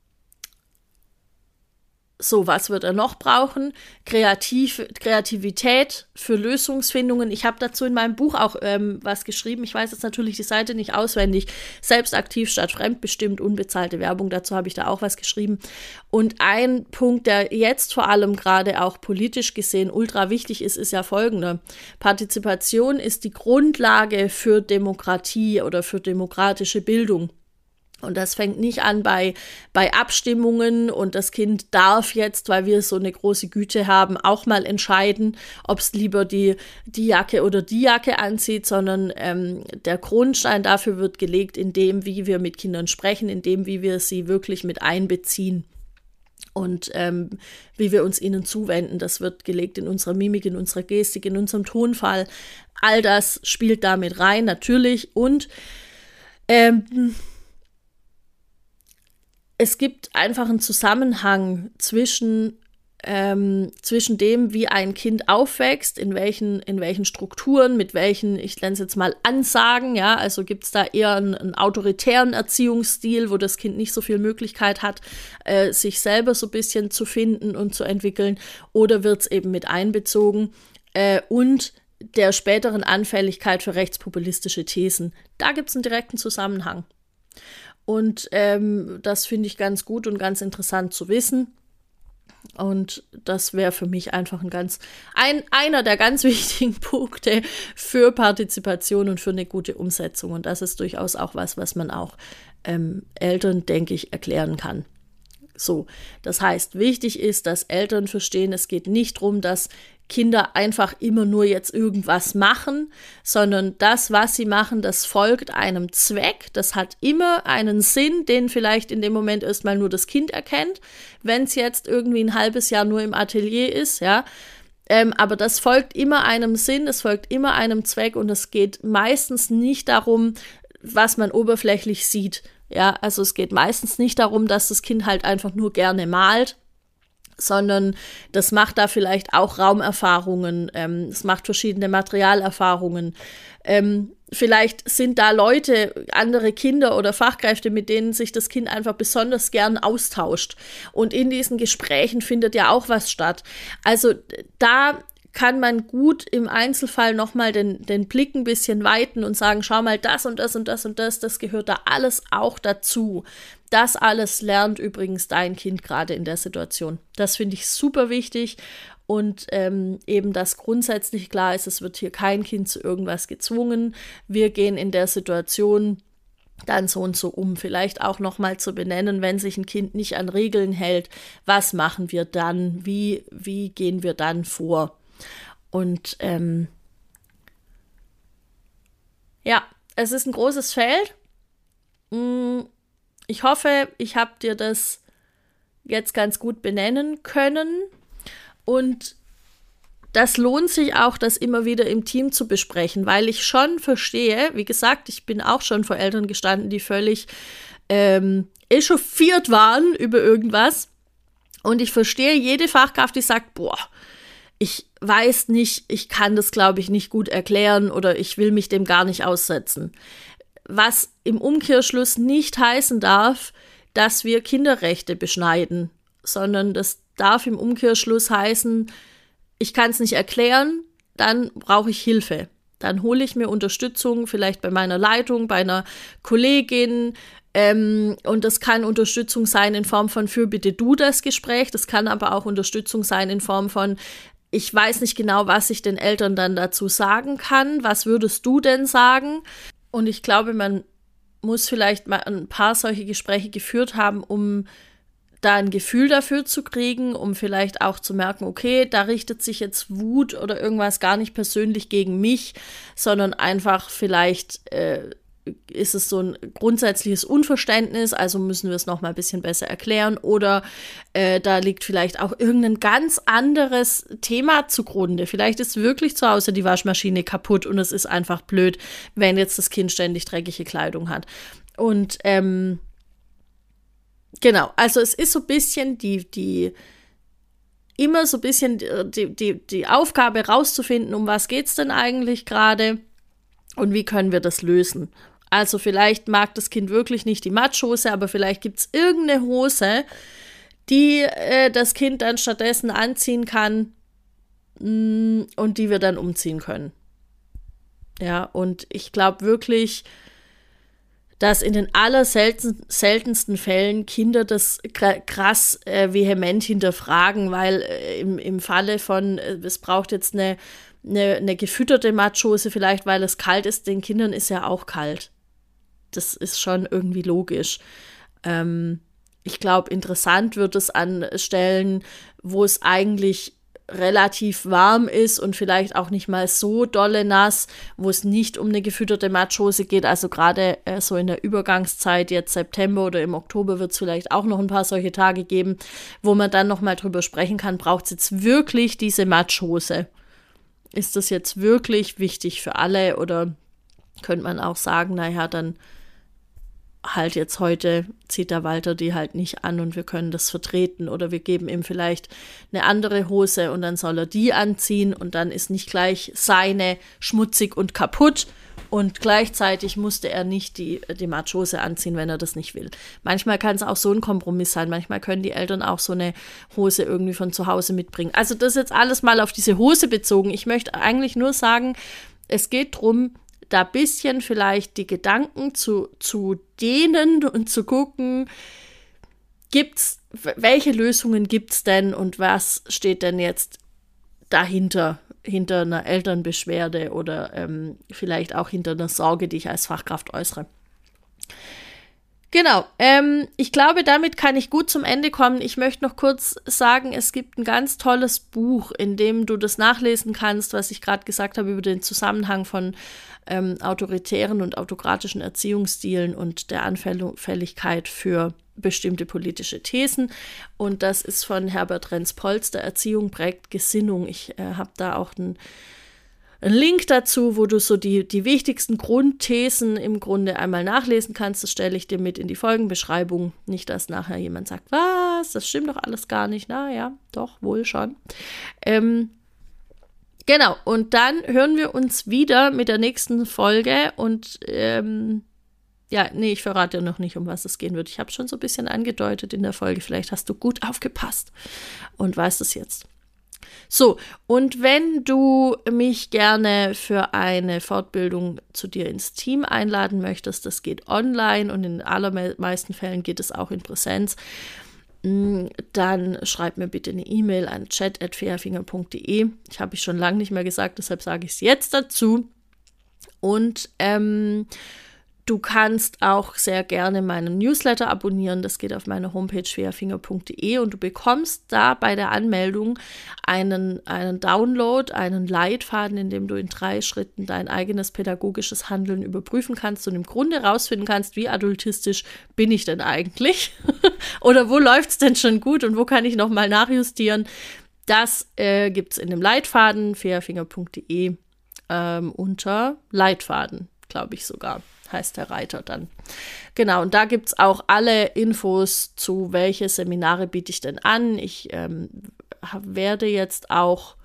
so, was wird er noch brauchen? Kreativ, Kreativität für Lösungsfindungen. Ich habe dazu in meinem Buch auch ähm, was geschrieben. Ich weiß jetzt natürlich die Seite nicht auswendig. Selbstaktiv statt fremdbestimmt, unbezahlte Werbung. Dazu habe ich da auch was geschrieben. Und ein Punkt, der jetzt vor allem gerade auch politisch gesehen ultra wichtig ist, ist ja folgender. Partizipation ist die Grundlage für Demokratie oder für demokratische Bildung. Und das fängt nicht an bei, bei Abstimmungen und das Kind darf jetzt, weil wir so eine große Güte haben, auch mal entscheiden, ob es lieber die, die Jacke oder die Jacke anzieht, sondern ähm, der Grundstein dafür wird gelegt in dem, wie wir mit Kindern sprechen, in dem, wie wir sie wirklich mit einbeziehen und ähm, wie wir uns ihnen zuwenden. Das wird gelegt in unserer Mimik, in unserer Gestik, in unserem Tonfall. All das spielt damit rein, natürlich. Und ähm, es gibt einfach einen Zusammenhang zwischen, ähm, zwischen dem, wie ein Kind aufwächst, in welchen, in welchen Strukturen, mit welchen, ich nenne es jetzt mal Ansagen, ja, also gibt es da eher einen, einen autoritären Erziehungsstil, wo das Kind nicht so viel Möglichkeit hat, äh, sich selber so ein bisschen zu finden und zu entwickeln, oder wird es eben mit einbezogen äh, und der späteren Anfälligkeit für rechtspopulistische Thesen. Da gibt es einen direkten Zusammenhang. Und ähm, das finde ich ganz gut und ganz interessant zu wissen. Und das wäre für mich einfach ein ganz, ein, einer der ganz wichtigen Punkte für Partizipation und für eine gute Umsetzung. Und das ist durchaus auch was, was man auch ähm, Eltern, denke ich, erklären kann. So, das heißt, wichtig ist, dass Eltern verstehen, es geht nicht darum, dass Kinder einfach immer nur jetzt irgendwas machen, sondern das, was sie machen, das folgt einem Zweck. Das hat immer einen Sinn, den vielleicht in dem Moment erstmal nur das Kind erkennt, wenn es jetzt irgendwie ein halbes Jahr nur im Atelier ist, ja. Ähm, aber das folgt immer einem Sinn, es folgt immer einem Zweck und es geht meistens nicht darum, was man oberflächlich sieht. Ja, also es geht meistens nicht darum, dass das Kind halt einfach nur gerne malt, sondern das macht da vielleicht auch Raumerfahrungen, ähm, es macht verschiedene Materialerfahrungen. Ähm, vielleicht sind da Leute, andere Kinder oder Fachkräfte, mit denen sich das Kind einfach besonders gern austauscht. Und in diesen Gesprächen findet ja auch was statt. Also da kann man gut im Einzelfall nochmal den, den Blick ein bisschen weiten und sagen, schau mal, das und das und das und das, das gehört da alles auch dazu. Das alles lernt übrigens dein Kind gerade in der Situation. Das finde ich super wichtig und ähm, eben, dass grundsätzlich klar ist, es wird hier kein Kind zu irgendwas gezwungen. Wir gehen in der Situation dann so und so um. Vielleicht auch nochmal zu benennen, wenn sich ein Kind nicht an Regeln hält, was machen wir dann? Wie, wie gehen wir dann vor? Und ähm, ja, es ist ein großes Feld. Ich hoffe, ich habe dir das jetzt ganz gut benennen können. Und das lohnt sich auch, das immer wieder im Team zu besprechen, weil ich schon verstehe, wie gesagt, ich bin auch schon vor Eltern gestanden, die völlig ähm, echauffiert waren über irgendwas. Und ich verstehe jede Fachkraft, die sagt, boah, ich weiß nicht, ich kann das, glaube ich, nicht gut erklären oder ich will mich dem gar nicht aussetzen. Was im Umkehrschluss nicht heißen darf, dass wir Kinderrechte beschneiden, sondern das darf im Umkehrschluss heißen, ich kann es nicht erklären, dann brauche ich Hilfe. Dann hole ich mir Unterstützung, vielleicht bei meiner Leitung, bei einer Kollegin. Ähm, und das kann Unterstützung sein in Form von für bitte du das Gespräch. Das kann aber auch Unterstützung sein in Form von ich weiß nicht genau, was ich den Eltern dann dazu sagen kann. Was würdest du denn sagen? Und ich glaube, man muss vielleicht mal ein paar solche Gespräche geführt haben, um da ein Gefühl dafür zu kriegen, um vielleicht auch zu merken, okay, da richtet sich jetzt Wut oder irgendwas gar nicht persönlich gegen mich, sondern einfach vielleicht äh, ist es so ein grundsätzliches Unverständnis, also müssen wir es noch mal ein bisschen besser erklären, oder äh, da liegt vielleicht auch irgendein ganz anderes Thema zugrunde. Vielleicht ist wirklich zu Hause die Waschmaschine kaputt und es ist einfach blöd, wenn jetzt das Kind ständig dreckige Kleidung hat. Und ähm, genau, also es ist so ein bisschen die, die immer so ein bisschen die, die, die Aufgabe rauszufinden, um was geht es denn eigentlich gerade und wie können wir das lösen. Also vielleicht mag das Kind wirklich nicht die Matschhose, aber vielleicht gibt es irgendeine Hose, die äh, das Kind dann stattdessen anziehen kann mh, und die wir dann umziehen können. Ja, und ich glaube wirklich, dass in den allerseltensten Fällen Kinder das krass äh, vehement hinterfragen, weil äh, im, im Falle von, äh, es braucht jetzt eine, eine, eine gefütterte Matschhose vielleicht, weil es kalt ist, den Kindern ist ja auch kalt. Das ist schon irgendwie logisch. Ähm, ich glaube, interessant wird es an Stellen, wo es eigentlich relativ warm ist und vielleicht auch nicht mal so dolle nass, wo es nicht um eine gefütterte Matschhose geht. Also gerade äh, so in der Übergangszeit, jetzt September oder im Oktober, wird es vielleicht auch noch ein paar solche Tage geben, wo man dann noch mal drüber sprechen kann, braucht es jetzt wirklich diese Matschhose? Ist das jetzt wirklich wichtig für alle, oder könnte man auch sagen, naja, dann halt jetzt heute zieht der Walter die halt nicht an und wir können das vertreten, oder wir geben ihm vielleicht eine andere Hose und dann soll er die anziehen und dann ist nicht gleich seine schmutzig und kaputt und gleichzeitig musste er nicht die, die Matschhose anziehen, wenn er das nicht will. Manchmal kann es auch so ein Kompromiss sein, manchmal können die Eltern auch so eine Hose irgendwie von zu Hause mitbringen. Also das jetzt alles mal auf diese Hose bezogen. Ich möchte eigentlich nur sagen, es geht darum, da ein bisschen vielleicht die Gedanken zu, zu dehnen und zu gucken, gibt's, welche Lösungen gibt es denn und was steht denn jetzt dahinter, hinter einer Elternbeschwerde oder ähm, vielleicht auch hinter einer Sorge, die ich als Fachkraft äußere. Genau, ähm, ich glaube, damit kann ich gut zum Ende kommen. Ich möchte noch kurz sagen, es gibt ein ganz tolles Buch, in dem du das nachlesen kannst, was ich gerade gesagt habe über den Zusammenhang von ähm, autoritären und autokratischen Erziehungsstilen und der Anfälligkeit für bestimmte politische Thesen. Und das ist von Herbert Renz-Polster, Erziehung prägt Gesinnung. Ich äh, habe da auch einen Ein Link dazu, wo du so die, die wichtigsten Grundthesen im Grunde einmal nachlesen kannst. Das stelle ich dir mit in die Folgenbeschreibung. Nicht, dass nachher jemand sagt, was, das stimmt doch alles gar nicht. Na ja, doch, wohl schon. Ähm, genau, und dann hören wir uns wieder mit der nächsten Folge. Und ähm, ja, nee, ich verrate dir noch nicht, um was es gehen wird. Ich habe schon so ein bisschen angedeutet in der Folge. Vielleicht hast du gut aufgepasst und weißt es jetzt. So, und wenn du mich gerne für eine Fortbildung zu dir ins Team einladen möchtest, das geht online und in den allermeisten Fällen geht es auch in Präsenz, dann schreib mir bitte eine E-Mail an chat at fairfinger punkt de. Ich habe ich schon lange nicht mehr gesagt, deshalb sage ich es jetzt dazu. Und ähm, du kannst auch sehr gerne meinen Newsletter abonnieren. Das geht auf meiner Homepage fairfinger punkt de und du bekommst da bei der Anmeldung einen, einen Download, einen Leitfaden, in dem du in drei Schritten dein eigenes pädagogisches Handeln überprüfen kannst und im Grunde rausfinden kannst, wie adultistisch bin ich denn eigentlich? Oder wo läuft es denn schon gut und wo kann ich nochmal nachjustieren? Das äh, gibt es in dem Leitfaden fairfinger punkt de ähm, unter Leitfaden, glaube ich sogar. Heißt der Reiter dann. Genau, und da gibt es auch alle Infos zu, welche Seminare biete ich denn an. Ich ähm, werde jetzt auch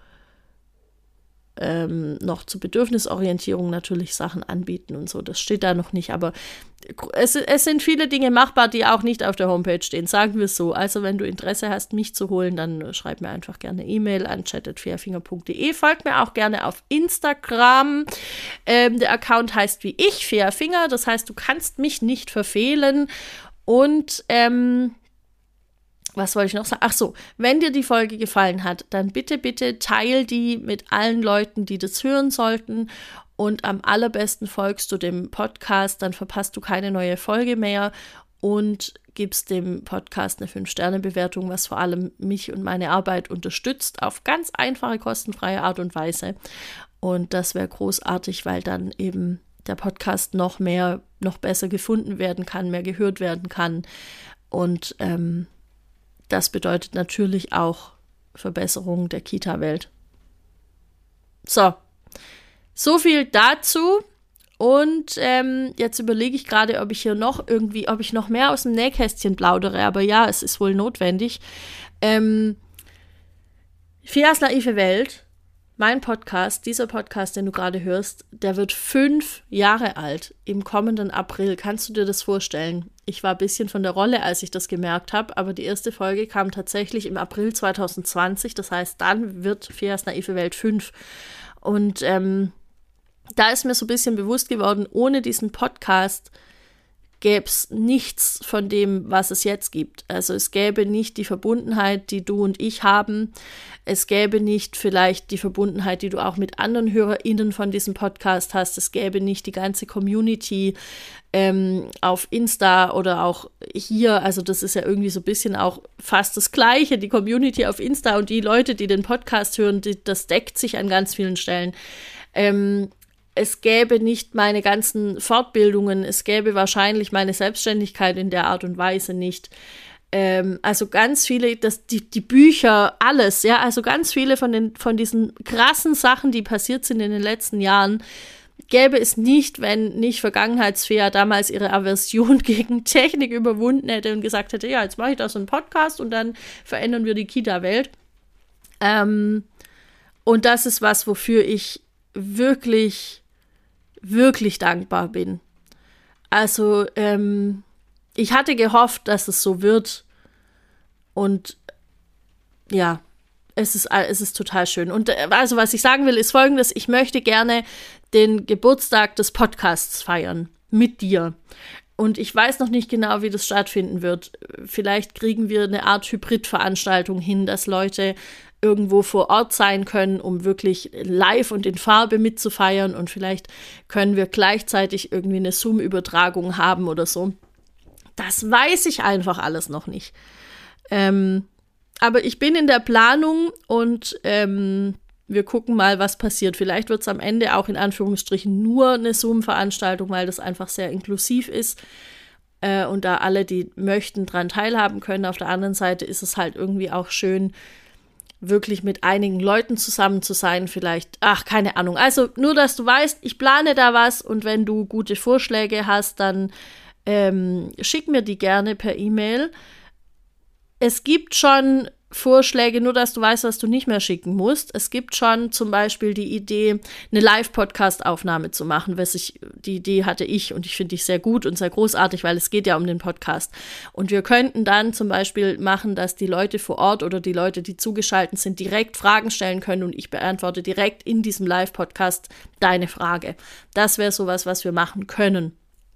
ähm, noch zur Bedürfnisorientierung natürlich Sachen anbieten und so. Das steht da noch nicht, aber es, es sind viele Dinge machbar, die auch nicht auf der Homepage stehen, sagen wir es so. Also wenn du Interesse hast, mich zu holen, dann schreib mir einfach gerne E-Mail an chat at fairfinger punkt de. Folgt mir auch gerne auf Instagram. Ähm, der Account heißt wie ich, Fairfinger. Das heißt, du kannst mich nicht verfehlen. Und ähm, was wollte ich noch sagen? Ach so, wenn dir die Folge gefallen hat, dann bitte, bitte teil die mit allen Leuten, die das hören sollten. Und am allerbesten folgst du dem Podcast, dann verpasst du keine neue Folge mehr und gibst dem Podcast eine fünf Sterne Bewertung, was vor allem mich und meine Arbeit unterstützt, auf ganz einfache, kostenfreie Art und Weise. Und das wäre großartig, weil dann eben der Podcast noch mehr noch besser gefunden werden kann, mehr gehört werden kann. Und ähm, das bedeutet natürlich auch Verbesserung der Kita-Welt. So, so viel dazu. Und ähm, jetzt überlege ich gerade, ob ich hier noch irgendwie, ob ich noch mehr aus dem Nähkästchen plaudere. Aber ja, es ist wohl notwendig. Ähm, Feas naive Welt, mein Podcast, dieser Podcast, den du gerade hörst, der wird fünf Jahre alt im kommenden April. Kannst du dir das vorstellen? Ich war ein bisschen von der Rolle, als ich das gemerkt habe, aber die erste Folge kam tatsächlich im April zwanzig zwanzig. Das heißt, dann wird Feas naive Welt fünf. Und ähm, da ist mir so ein bisschen bewusst geworden, ohne diesen Podcast gäbe es nichts von dem, was es jetzt gibt. Also es gäbe nicht die Verbundenheit, die du und ich haben. Es gäbe nicht vielleicht die Verbundenheit, die du auch mit anderen HörerInnen von diesem Podcast hast. Es gäbe nicht die ganze Community ähm, auf Insta oder auch hier. Also das ist ja irgendwie so ein bisschen auch fast das Gleiche. Die Community auf Insta und die Leute, die den Podcast hören, die, das deckt sich an ganz vielen Stellen. Ähm, Es gäbe nicht meine ganzen Fortbildungen, es gäbe wahrscheinlich meine Selbstständigkeit in der Art und Weise nicht. Ähm, also ganz viele, das, die, die Bücher, alles, ja, also ganz viele von, den, von diesen krassen Sachen, die passiert sind in den letzten Jahren, gäbe es nicht, wenn nicht Vergangenheitsfea damals ihre Aversion gegen Technik überwunden hätte und gesagt hätte, ja, jetzt mache ich da so einen Podcast und dann verändern wir die Kita-Welt. Ähm, und das ist was, wofür ich wirklich wirklich dankbar bin. Also, ähm, ich hatte gehofft, dass es so wird und ja, es ist, es ist total schön. Und äh, also, was ich sagen will, ist Folgendes: Ich möchte gerne den Geburtstag des Podcasts feiern mit dir. Und ich weiß noch nicht genau, wie das stattfinden wird. Vielleicht kriegen wir eine Art Hybridveranstaltung hin, dass Leute irgendwo vor Ort sein können, um wirklich live und in Farbe mitzufeiern. Und vielleicht können wir gleichzeitig irgendwie eine Zoom-Übertragung haben oder so. Das weiß ich einfach alles noch nicht. Ähm, aber ich bin in der Planung und ähm, wir gucken mal, was passiert. Vielleicht wird es am Ende auch in Anführungsstrichen nur eine Zoom-Veranstaltung, weil das einfach sehr inklusiv ist. Äh, und da alle, die möchten, dran teilhaben können. Auf der anderen Seite ist es halt irgendwie auch schön, wirklich mit einigen Leuten zusammen zu sein, vielleicht, ach, keine Ahnung. Also nur, dass du weißt, ich plane da was und wenn du gute Vorschläge hast, dann ähm, schick mir die gerne per E-Mail. Es gibt schon Vorschläge, nur dass du weißt, was du nicht mehr schicken musst. Es gibt schon zum Beispiel die Idee, eine Live-Podcast-Aufnahme zu machen. Was ich, die Idee hatte ich und ich finde die sehr gut und sehr großartig, weil es geht ja um den Podcast. Und wir könnten dann zum Beispiel machen, dass die Leute vor Ort oder die Leute, die zugeschaltet sind, direkt Fragen stellen können und ich beantworte direkt in diesem Live-Podcast deine Frage. Das wäre sowas, was wir machen können.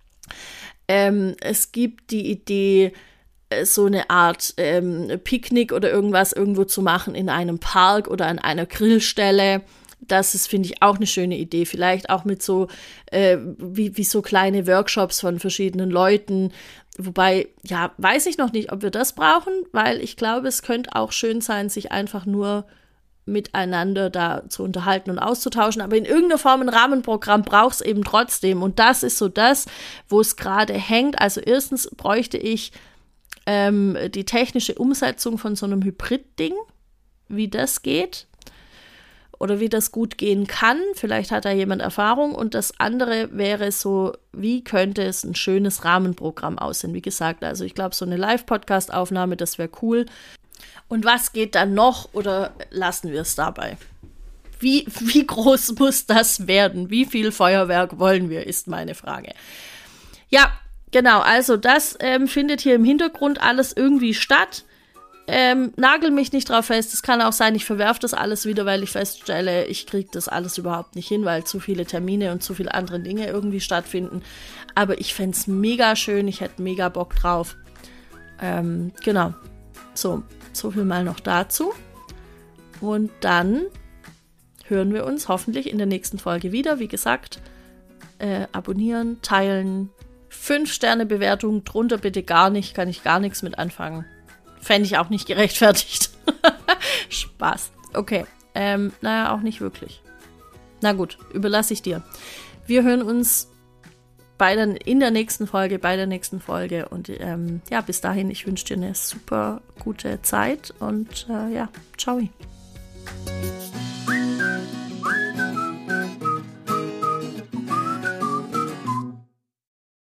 Ähm, es gibt die Idee, so eine Art ähm, Picknick oder irgendwas irgendwo zu machen in einem Park oder an einer Grillstelle. Das ist, finde ich, auch eine schöne Idee. Vielleicht auch mit so, äh, wie, wie so kleine Workshops von verschiedenen Leuten. Wobei, ja, weiß ich noch nicht, ob wir das brauchen, weil ich glaube, es könnte auch schön sein, sich einfach nur miteinander da zu unterhalten und auszutauschen. Aber in irgendeiner Form ein Rahmenprogramm braucht es eben trotzdem. Und das ist so das, wo es gerade hängt. Also erstens bräuchte ich Ähm, die technische Umsetzung von so einem Hybrid-Ding, wie das geht oder wie das gut gehen kann. Vielleicht hat da jemand Erfahrung. Und das andere wäre so, wie könnte es ein schönes Rahmenprogramm aussehen? Wie gesagt, also ich glaube, so eine Live-Podcast-Aufnahme, das wäre cool. Und was geht dann noch oder lassen wir es dabei? Wie, wie groß muss das werden? Wie viel Feuerwerk wollen wir, ist meine Frage. Ja, genau, also das ähm, findet hier im Hintergrund alles irgendwie statt. Ähm, nagel mich nicht drauf fest. Es kann auch sein, ich verwerfe das alles wieder, weil ich feststelle, ich kriege das alles überhaupt nicht hin, weil zu viele Termine und zu viele andere Dinge irgendwie stattfinden. Aber ich fände es mega schön, ich hätte mega Bock drauf. Ähm, genau, so, so viel mal noch dazu. Und dann hören wir uns hoffentlich in der nächsten Folge wieder. Wie gesagt, äh, abonnieren, teilen, fünf Sterne Bewertung, drunter bitte gar nicht, kann ich gar nichts mit anfangen. Fände ich auch nicht gerechtfertigt. Spaß. Okay, ähm, naja, auch nicht wirklich. Na gut, überlasse ich dir. Wir hören uns bei der, in der nächsten Folge, bei der nächsten Folge. Und ähm, ja, bis dahin, ich wünsche dir eine super gute Zeit und äh, ja, ciao.